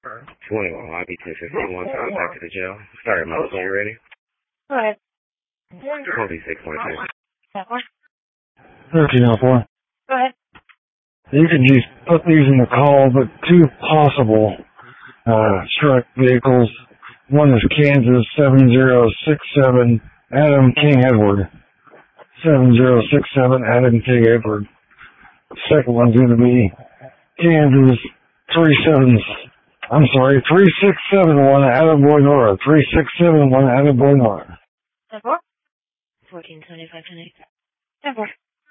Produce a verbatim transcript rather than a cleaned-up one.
twenty-one, I B two fifty-one, contact to the jail. Sorry, Mike, are you ready? Go ahead. twenty-six twenty-two. thirteen oh four. Go ahead. You can just put these in the call, but two possible uh, strike vehicles. One is Kansas seven zero six seven Adam King Edward. seven zero six seven Adam King Edward. Second one's going to be Kansas three seven. I'm sorry, three six seven one Adam Boy Nora. three six seven one Adam Boy Nora. ten four. fourteen twenty-five twenty. ten four.